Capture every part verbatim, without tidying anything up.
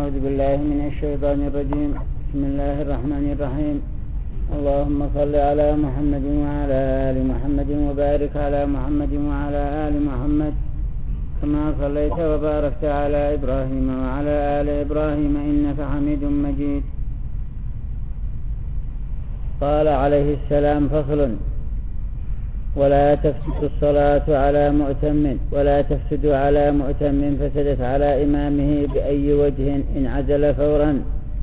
أعوذ بالله من الشيطان الرجيم. بسم الله الرحمن الرحيم. اللهم صل على محمد وعلى آل محمد وبارك على محمد وعلى آل محمد كما صليت وباركت على إبراهيم وعلى آل إبراهيم إنك حميد مجيد. قال عليه السلام: فصل: ولا تفسد الصلاة على مؤتم ولا تفسد على مؤتم فسدت على إمامه بأي وجه إن عزل فورا.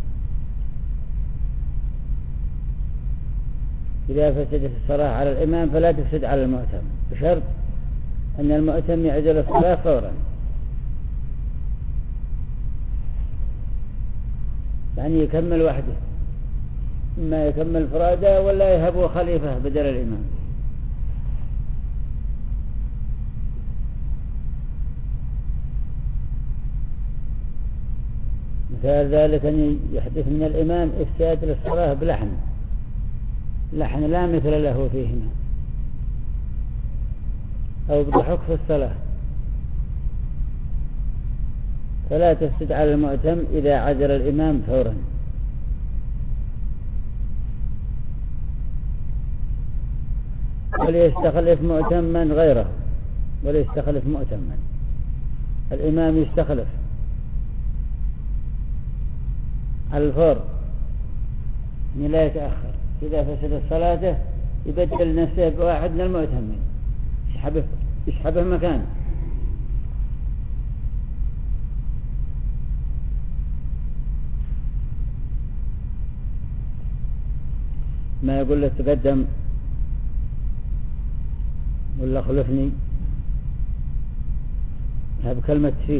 إذا فسدت الصلاة على الإمام فلا تفسد على المؤتم، بشرط أن المؤتم يعزل الصلاة فورا، يعني يكمل وحده، إما يكمل فرادة ولا يهبه خليفة بدل الإمام. مثال ذلك أن يحدث من الإمام إفساد للصلاة بلحن، لحن لا مثل له فيهما، أو بضحك في الصلاة، فلا تفسد على المؤتم إذا عزل الإمام فورا. وليستخلف مؤتما غيره، وليستخلف مؤتما، الإمام يستخلف على الفور، يعني لا يتأخر. إذا فسدت صلاته يبدل نفسه بواحد من المؤتمين، يسحبه, يسحبه مكانه. ما يقول له تقدم ولا خلفني، هذا بكلمة تفيد.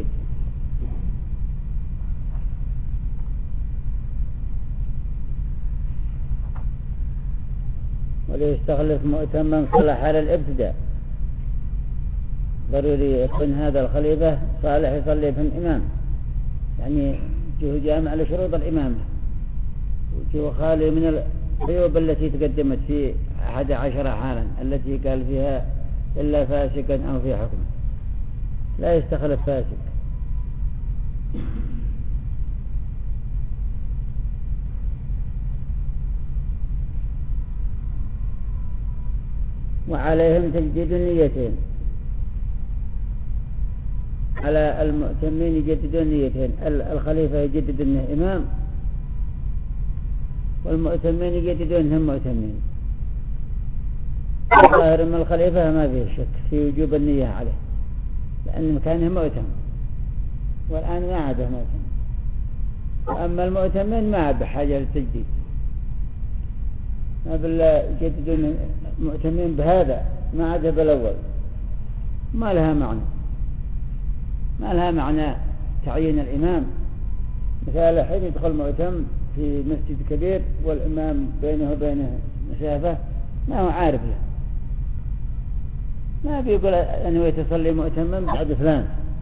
وليستخلف مؤتما صلح على الابتداء، ضروري يكون هذا الخليفة صالح يصلي في الإمام، يعني وجهه جامع لشروط الإمامة، وجهه خالي من العيوب التي تقدمت في أحد عشر حالا التي قال فيها إلا فاسقا أو في حكم. لا يستخلف فاسق. وعليهم تجديد النيتين، على المؤتمين يجددون النيتين، الخليفة يجدد انه إمام، والمؤتمين يجددون انهم مؤتمين. الظاهر من الخليفة ما فيه شك في وجوب النية عليه، لأن كانه مؤتم، والآن ما عاد مؤتم. أما المؤتمين ما بحاجة للتجديد، ما بالله يجددون مؤتمين بهذا، ما عاد بالأول، ما لها معنى، ما لها معنى تعيين الإمام. مثال حين يدخل مؤتم في مسجد كبير والإمام بينه وبينه مسافة، ما هو عارف له، ما بيقول أنه يتصلي مؤتما بعد فلان.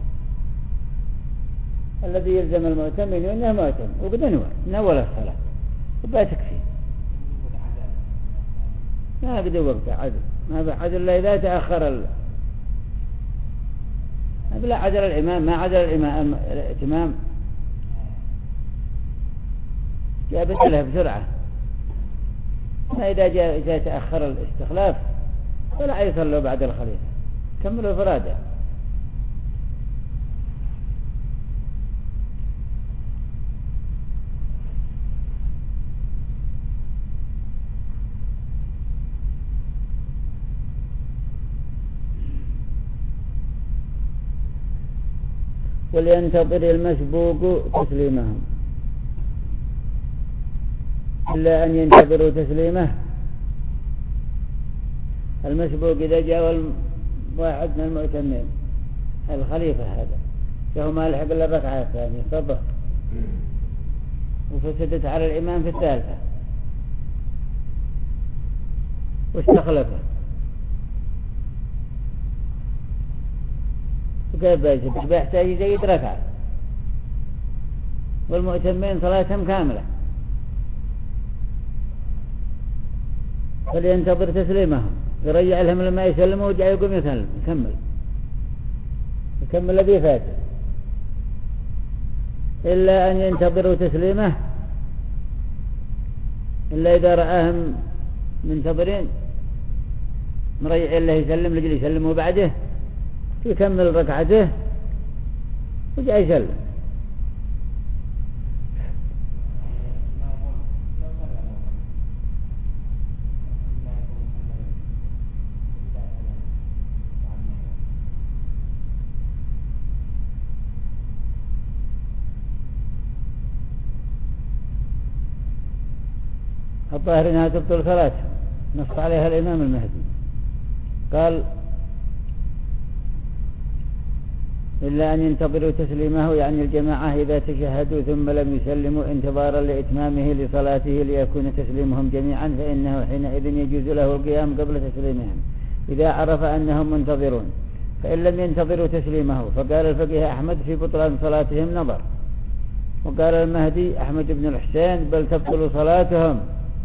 الذي يلزم المؤتم إنه مؤتم وقد نوى نوى الصلاة وبا تكفي، ما قد وقت عدل، ما بعدل إلا إذا تأخر ال... ما بلا عدل الإمام، ما عدل الإمام الإتمام جابت له بسرعة. ما إذا جاء إذا تأخر الاستخلاف فلا يصلوا بعد الخليفة، كملوا فرادة. ولينتظر المسبوق تسليمهم، إلا أن ينتظروا تسليمه. المسبوق إذا جاء واحد من المؤتمين الخليفة هذا فهو ما لحق إلا الركعة الثانية صبح، وفسدت على الإمام في الثالثة واستخلفه، وكيف بيسد؟ بيحتاج يزيد ركعة، والمؤتمين صلاتهم كاملة. فلينتظر تسليمهم، يرجع لهم لما يسلموا وجاء يقوم يسلم يكمل يكمل الذي فات. إلا أن ينتظروا تسليمه، إلا إذا رآهم منتظرين مريع الله يسلم لجل يسلموا بعده يكمل ركعته وجاء يسلم. الظاهر انها تبطل صلاة، نص عليها الامام المهدي قال إلا أن ينتظروا تسليمه، يعني الجماعة إذا تشهدوا ثم لم يسلموا انتظارا لإتمامه لصلاته ليكون تسليمهم جميعا، فإنه حينئذ يجوز له القيام قبل تسليمهم إذا عرف أنهم منتظرون. فإن لم ينتظروا تسليمه فقال الفقيه أحمد في بطلان صلاتهم نظر، وقال المهدي أحمد بن الحسين بل تبطل صلاتهم.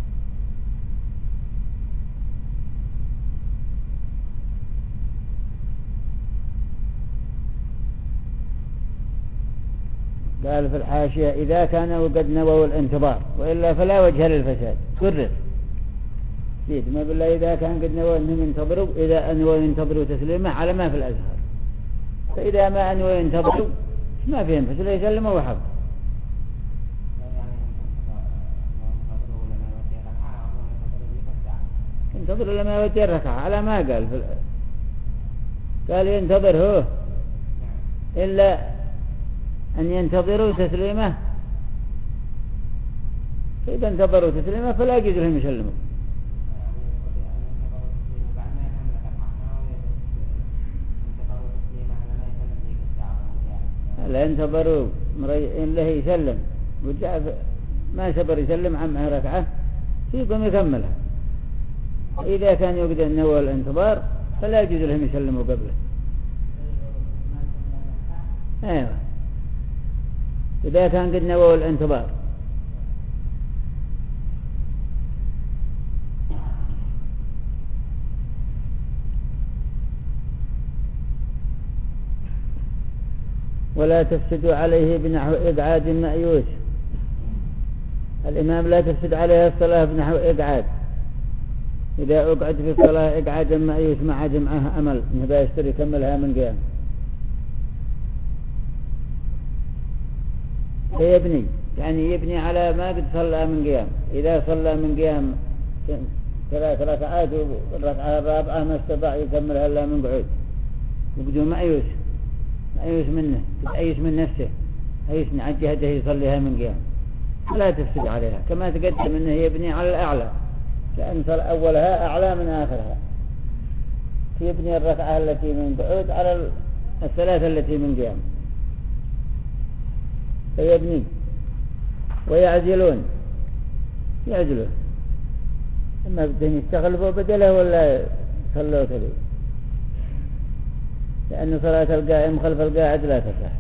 قال في الحاشية إذا كانوا قد نووا الانتظار وإلا فلا وجه للفساد. كرر زيد ما بالله إذا كان قد نووا أنهم ينتظروا، إذا أنوا ينتظروا تسليمه على ما في الأزهر، فإذا ما أنوا ينتظروا ما فيهم فسلا يسلموا وحب. ينتظروا لما يوجه الركعة على ما قال في قال ينتظر هو إلا أن ينتظروا تسليمه، فإذا انتظروا تسليمه فلا يجوز لهم يسلموا. لا انتظروا مريئين له يسلم وجاء ما سبر يسلم عمه ركعة فيكم يكملها. إذا كان يقدر نوى الانتظار فلا يجوز لهم يسلموا قبله. ايوه إذا كان قد نووا الانتظار. ولا تفسد عليه بنحو إقعاد مأيوس، الإمام لا تفسد عليه الصلاة بنحو إقعاد، إذا أقعد في الصلاة إقعاد مأيوس مع جمعه أمل إنه يشتري يكملها من قيام فيبني، يعني يبني على ما قد صلى من قيام. إذا صلى من قيام ثلاث ركعات والركعة الرابعة ما استطاع يكملها إلا من قعود وقدوا مأيوس مأيوس منه يتأيس من نفسه أيس عن جهده يصليها من قيام فلا تفسد عليها، كما تقدم أنه يبني على الأعلى لأن أولها أعلى من آخرها، يبني الركعة التي من قعود على الثلاثة التي من قيام فيبني. ويعزلون يعزلون إما بدهم يستغلبوا بدله ولا يصلوا كذي، لأن صلاة القائم خلف القاعد لا تصح.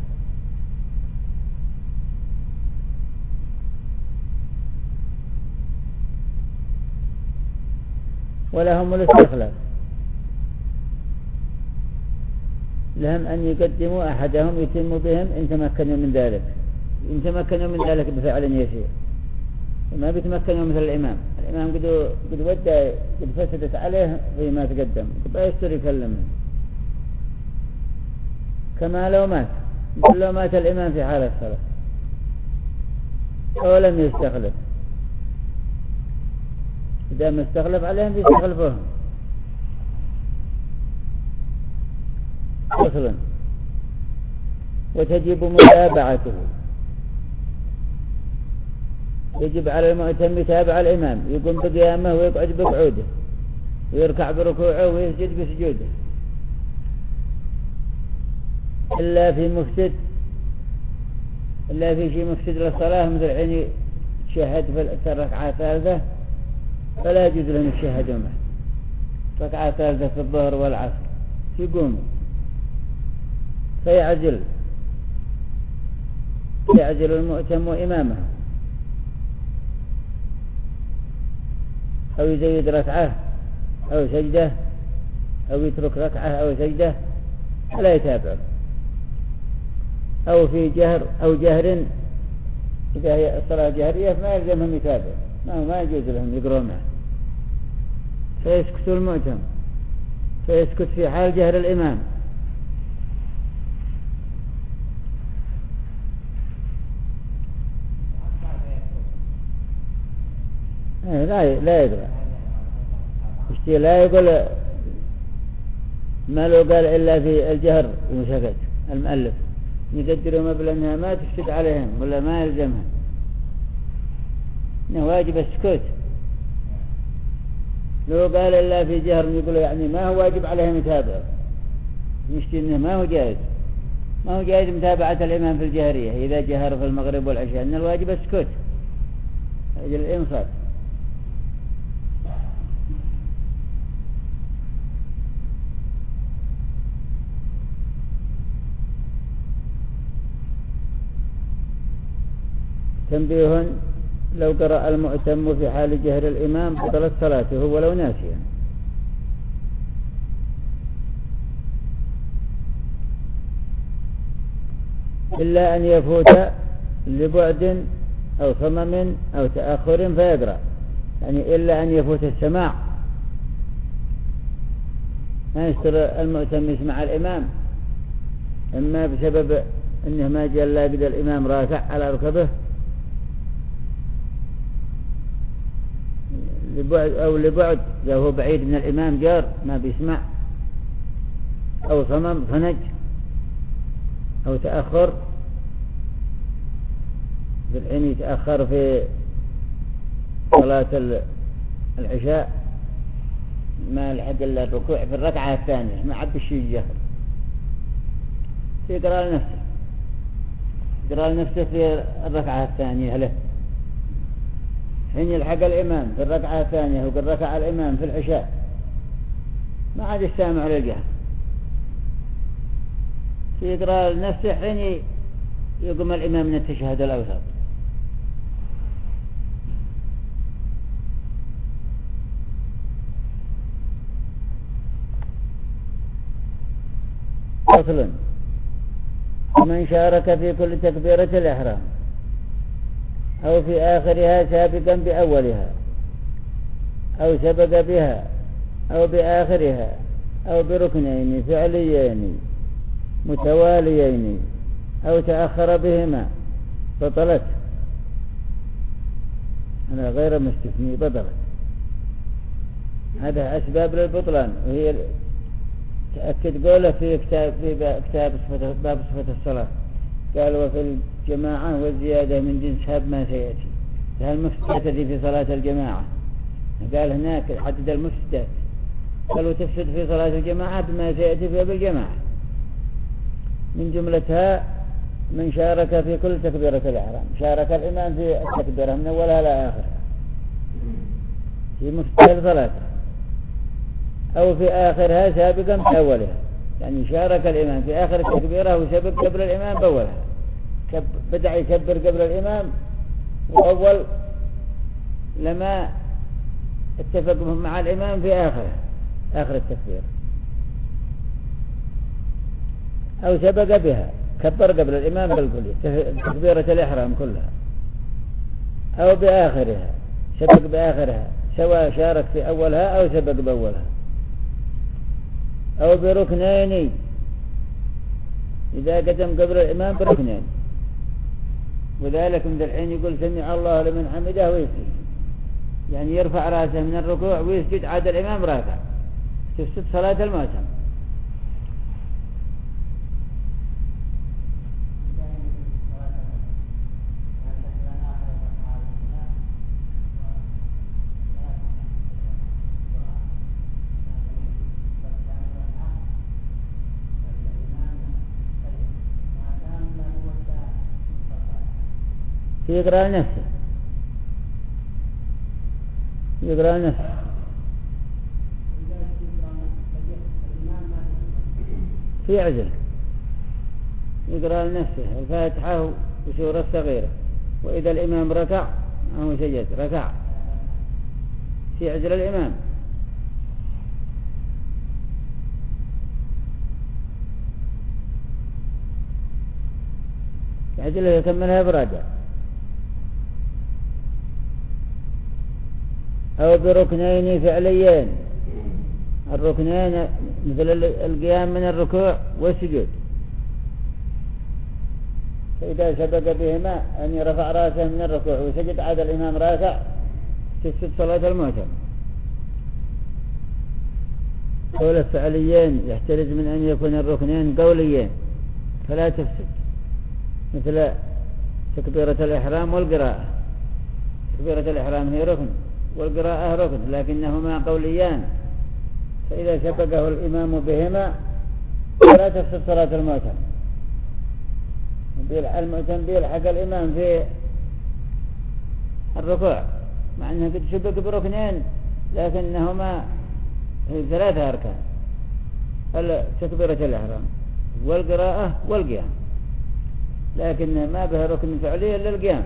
ولهم الاستخلاف، لهم أن يقدموا أحدهم يتم بهم إن تمكنوا من ذلك، إن تمكنوا من ذلك بفعل يسير، ما بيتمكنوا مثل الإمام. الإمام قد قد ودى قد فسدت عليه فيما تقدم قد يستر يكلمه كما لو مات، مثل لو مات الإمام في حال الصلاة أو لم يستخلف، إذا ما استخلف عليهم بيستخلفوهم. فصلا وتجب متابعته، يجب على المؤتم يتابع الإمام، يقوم بقيامه ويقعد بقعوده ويركع بركوعه ويسجد بسجوده، إلا في مفسد، إلا في شيء مفسد للصلاة مثل عيني تشهد في الركعة الثالثة فلا يجوز لهم يشهدوا معه، ركعة الثالثة في الظهر والعصر يقوموا فيعزل يعزل المؤتم إمامه، أو يزيد ركعة أو سجدة أو يترك ركعة أو سجدة فلا يتابع، أو في جهر أو جهر إذا هي الصلاة جهرية ما يلزمهم يتابع، ما ما يجوز لهم يقرأوا معه، فيسكت المؤتم، فيسكت في حال جهر الإمام. لا لا يقرأ، اشتي لا يقول ما لو قال إلا في الجهر وسكت المؤلف يقدروا مبلغ أنها ما تفسد عليهم ولا ما يلزمهم، إنه واجب السكوت. لو قال إلا في جهر يقولوا يعني ما هو واجب عليهم يتابعوا، يشتي إنه ما هو جائز، ما هو جائز متابعة الإمام في الجهرية إذا جهر في المغرب والعشاء، إن الواجب السكوت أجل الإنصات. تنبيه: لو قرأ المؤتم في حال جهر الإمام بطلت صلاته ولو ناسيا. إلا أن يفوت لبعد أو صمم أو تأخر فيقرأ، يعني إلا أن يفوت السماع، ما يستر المؤتم يسمع الإمام، إما بسبب أنه ما جاء إلا قد الإمام راكع على ركبه لبعد، أو لبعد إذا هو بعيد من الإمام جار ما بيسمع، أو صمم فنج، أو تأخر بالحين يتأخر في صلاة العشاء ما لحق إلا الركوع في الركعة الثانية ما عب الشيء يجهر، يقرأ لنفسه يقرأ لنفسه في الركعة الثانية له، حين يلحق الإمام في الركعة الثانية وقد ركع الإمام في العشاء ما عاد يستمع للجهر، يقرأ لنفسه حين يقوم الإمام من التشهد الأوسط. فصل: من شارك في كل تكبيرة الإحرام أو في آخرها سابقا بأولها أو سبق بها أو بآخرها أو بركنين فعليين متواليين أو تأخر بهما بطلت، أنا غير مستثني بطلت. هذا أسباب للبطلان، وهي تأكد قوله في كتاب في كتاب صفة باب صفة الصلاة، قال: وفي الجماعة والزيادة من جنس هذا ما سيأتي. هذا المفسدات التي في صلاة الجماعة، قال هناك عدد المفسدات، قالوا تفسد في صلاة الجماعة بما سيأتي في باب الجماعة، من جملتها من شارك في كل تكبيرة الإحرام، شارك الإمام في التكبيرة من أولها لآخرها في مفتاح صلاته، أو في آخرها سابقا بأولها، يعني شارك الإمام في آخر التكبيرة وسبق قبل الإمام بأولها، بدأ يكبر قبل الإمام وأول لما اتفق مع الإمام في آخرها آخر التكبير، أو سبق بها كبر قبل الإمام بالكلية تكبيرة الإحرام كلها، أو بآخرها سبق بآخرها سواء شارك في أولها أو سبق بأولها، أو بركنين إذا قدم قبل الإمام بركنين، وذلك من الحين يقول سمع الله لمن حمده ويسجد، يعني يرفع رأسه من الركوع ويسجد عاد الإمام راكع، تفسد صلاة المؤتم. يقرأ نفسه يقرأ نفسه في عزل، يقرأ لنفسه الفاتحة وسورة صغيرة، وإذا الإمام ركع أو سجد ركع في عزل الإمام، عزله يكملها براجع. أو بركنين فعليين. الركنين مثل القيام من الركوع والسجود، فإذا سبق بهما أن يرفع رأسه من الركوع وسجد عاد الإمام راكع تفسد صلاة المعتم. قول الفعليين يحترز من أن يكون الركنين قوليين فلا تفسد، مثل تكبيرة الإحرام والقراءة. تكبيرة الإحرام هي ركن والقراءة ركن، لكنهما قوليان، فإذا سبقه الإمام بهما فلا تفسد صلاة المعتم. المعتم بيلحق الإمام في الركوع مع أنه قد سبق بركنين، لكنهما ثلاثة أركان: تكبيرة الإحرام والقراءة والقيام، لكن ما به ركن فعلي إلا القيام.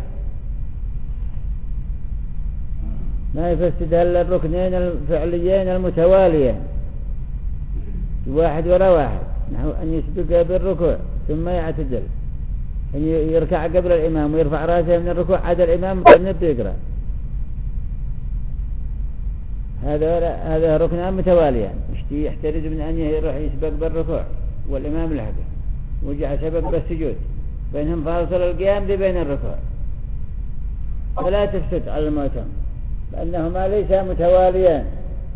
ما يفسد إلا الركنين الفعليين المتواليين واحد ولا واحد، نحو أن يسبق بالركوع ثم يعتدل، أن يركع قبل الإمام ويرفع رأسه من الركوع عاد الإمام نبدأ يقرأ. هذا هذا ركنان متواليان، يحترز من أن يروح يسبق بالركوع والإمام لحقه، وجع سبق بالسجود، بينهم فاصل القيام بين الركوع، فلا تفسد على المعتم لأنهما ليسا متواليان.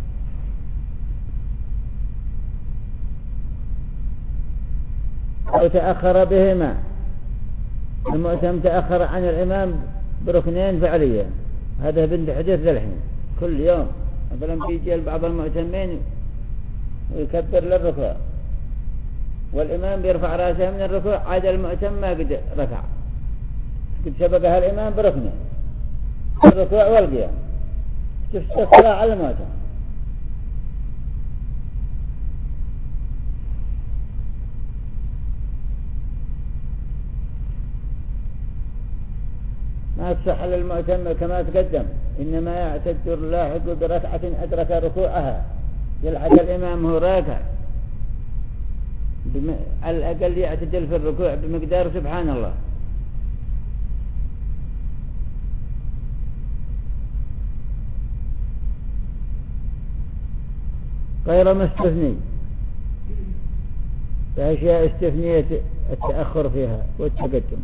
أو تأخر بهما، المعتم تأخر عن الإمام بركنين فعليا، هذا بنت حديث للحين كل يوم. مثلا بيجي بعض المعتمين ويكبر للركوع والإمام بيرفع رأسه من الركوع، عاد المعتم ما قد ركع، قد سبقها الإمام بركنين الركوع والقيام، تفسد الصلاة على المعتم. ما تصح للمعتم كما تقدم، إنما يعتد اللاحق بركعة أدرك ركوعها، يلحق الإمام هو راكع، بم... على الأقل يعتدل في الركوع بمقدار سبحان الله. غير مستثني، فأشياء استثنية التأخر فيها والتقدم،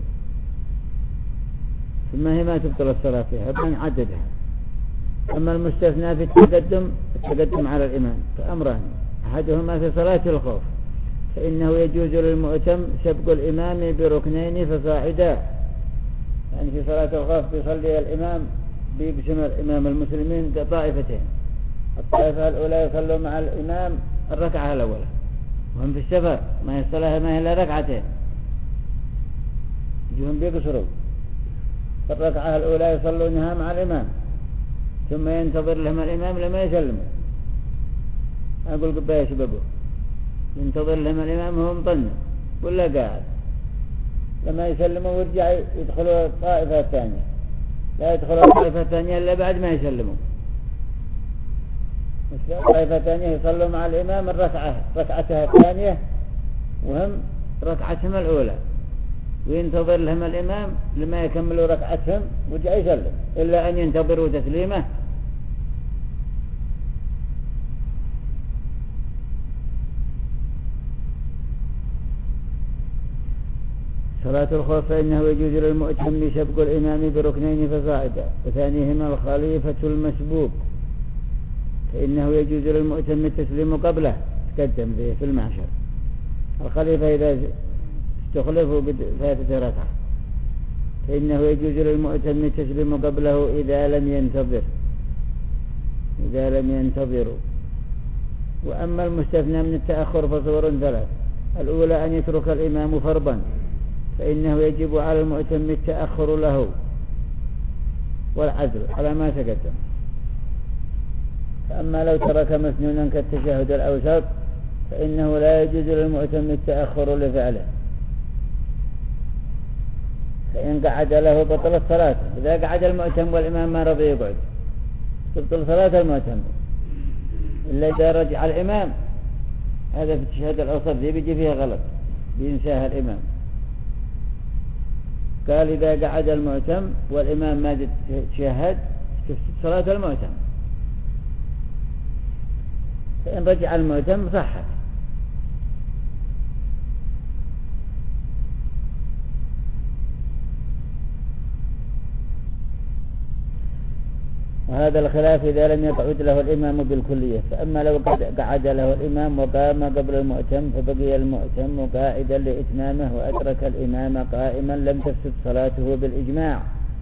ثم هي ما تبطل الصلاة فيها بل عددها. أما المستثنى في التقدم التقدم على الإمام فأمران: أحدهما في صلاة الخوف، فإنه يجوز للمؤتم سبق الإمام بركنين فصاعدا، يعني في صلاة الخوف بيصلي الإمام بيقسم الإمام المسلمين طائفتين، الطائفة الأولى يصلوا مع الإمام الركعة الأولى وهم في السفر ما يصلها ما هي إلا ركعتين، يجوهم بيقصروا الركعة الأولى يصلونها مع الإمام، ثم ينتظر لهم الإمام لما يسلموا. أقول قبا يسبقوا، ينتظر لهم الإمام وهم مطنع ولا قاعد، لما يسلموا ويرجع يدخلوا الطائفة الثانية، لا يدخلوا الطائفة الثانية إلا بعد ما يسلموا. الطائفة الثانية يصلوا مع الإمام الركعة ركعتها الثانية وهم ركعتهم الأولى، وينتظر لهم الإمام لما يكملوا ركعتهم وجاء يسلم، إلا أن ينتظروا تسليمه. صلاة الخوف فإنه يجوز للمؤتم سبق الإمام بركنين فصاعدا، وثانيهما الخليفة المسبوق، فإنه يجوز للمؤتم التسليم قبله، تقدم به في المعشر. الخليفة إذا استخلفوا فاتت ركعة فإنه يجوز للمؤتم التسليم قبله إذا لم ينتظر إذا لم ينتظروا. وأما المستثنى من التأخر فصور ثلاث: الأولى أن يترك الإمام فرضا، فإنه يجب على المؤتم التأخر له والعزل على ما تقدم. فأما لو ترك مسنونا كالتشهد الأوسط فإنه لا يجوز للمؤتم التأخر لفعله، فإن قعد له بطلت صلاته. إذا قعد المؤتم والإمام ما رضي يقعد تبطل صلاة المؤتم، إلا إذا رجع الإمام، هذا في التشهد الأوسط دي بيجي فيها غلط بينساها الإمام. قال إذا قعد المؤتم والإمام ما تشهد تفسد صلاة المؤتم، فإن رجع المؤتم صحت. وهذا الخلاف إذا لم يقعد له الإمام بالكلية. فأما لو قعد له الإمام وقام قبل المؤتم فبقي المؤتم قاعدا لإتمامه وأدرك الإمام قائما لم تفسد صلاته بالإجماع.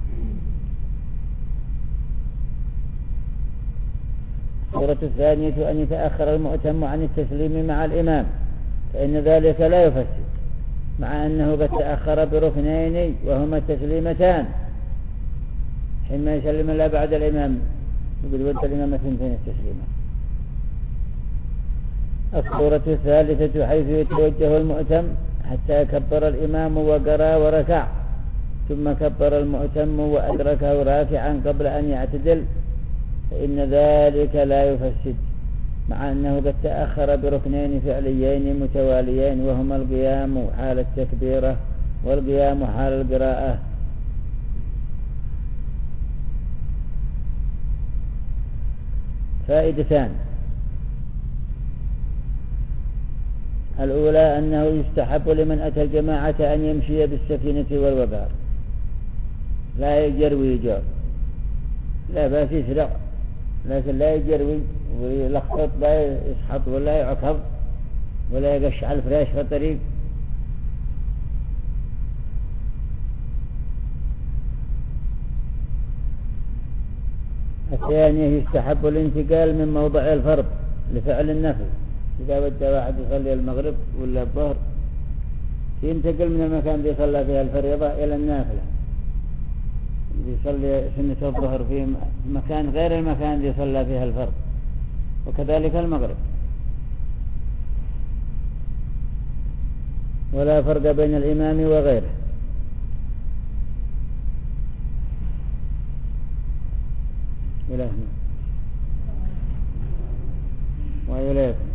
الصورة الثانية أن يتأخر المؤتم عن التسليم مع الإمام، فإن ذلك لا يفسد، مع أنه قد تأخر بركنين وهما التسليمتان، حينما يسلم الله بعد الإمام يقول ود الإمام ثنتين التسليمة. الصورة الثالثة حيث يتوجه المؤتم حتى يكبر الإمام وقرأ وركع، ثم كبر المؤتم وأدركه راكعا قبل أن يعتدل، فإن ذلك لا يفسد، مع أنه قد تأخر بركنين فعليين متواليين وهما القيام حال التكبيرة والقيام حال القراءة. فائدتان: الأولى أنه يستحب لمن أتى الجماعة أن يمشي بالسكينة والوقار، لا يجروي جار، لا باس يسرع، لكن لا يجروي ويلخبط، لا يسحط ولا يعكب ولا يقش على الفراش في الطريق. الثانية يستحب الانتقال من موضع الفرض لفعل النفل. إذا ودى واحد يصلي المغرب ولا الظهر ينتقل من المكان اللي يصلى فيها الفريضة إلى النافلة، يصلي سنة الظهر في مكان غير المكان اللي يصلى فيها الفرض، وكذلك المغرب. ولا فرق بين الإمام وغيره. إلى هنا وإليكم.